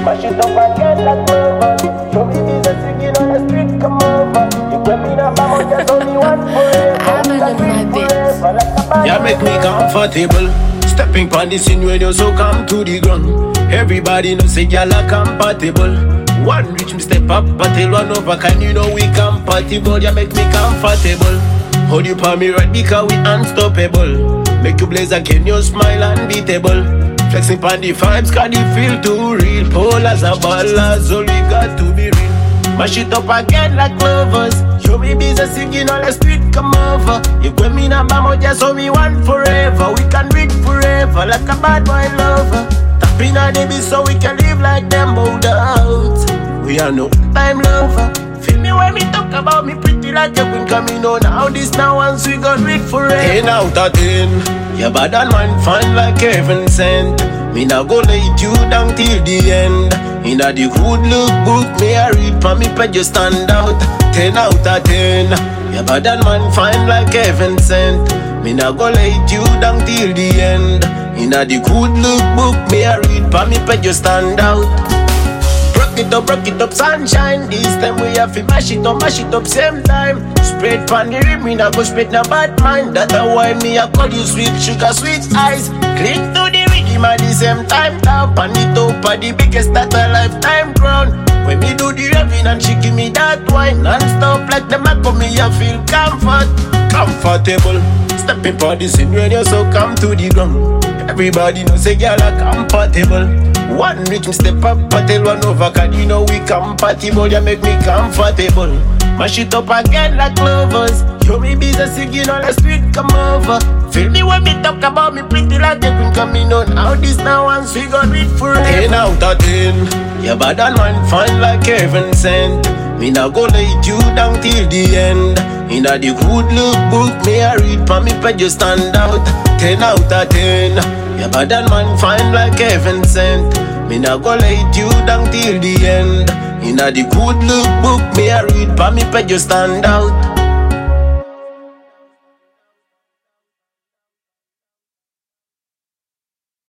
Mash it up again like clover. Show me business singing on the street, come over. You get me now, mama, just only one forever. Yeah, make me comfortable. Stepping on the scene when you so come to the ground. Everybody know say y'all are compatible. One reach me step up, but tell one over can you know we compatible. Yeah, make me comfortable. Hold you for me right because we unstoppable. Make you blaze again, you smile unbeatable. Flexing on the vibes, cause the feel too real. Pull as a ballers, all we got to be real. Mash it up again like clovers. Show me business singing on the street, come over. You get me now, mama, just show me one forever. We can read forever like a bad boy lover. Tapping on the beat so we can live like them hold out. We are no time lover. Feel me when me talk about me pretty like a queen coming on. Now this now once we gon' read forever. 10 out of 10. Your bad and mind fine like heaven sent. Me now go lay you down till the end. Inna the good look book, me I read for me page you stand out. 10 out of 10. Your bad and mind fine like heaven sent. Me now go lay you down till the end. Inna the good look book, me I read for me page you stand out. Broke it up, sunshine. This time we have to mash it up, same time. Spread pan the rib, me nah go spread no bad mind. That's why me I call you sweet sugar, sweet eyes. Click to the rhythm at the same time. Tap on the top of the biggest that a lifetime crown. When me do the raving and she give me that wine, non-stop like the Mac me I feel comfortable. Stepping for the scene when you so come to the ground. Everybody know say y'all are compatible. One reach me step up, but tell one over, cause you know we compatible. You make me comfortable. Mash it up again like clovers. Show me business singing on the street, come over. Feel me when me talk about me pretty like the queen coming on. How this now once we gon' read forever. 10 out of 10. Your bad and mind fine like heaven sent. Me now go lay you down till the end. Inna the good look book, me I read for me page you stand out. 10 out of 10. Your bad and mind fine like heaven sent. Me now go lay you down till the end. Inna the good look book, me I read for me page you stand out.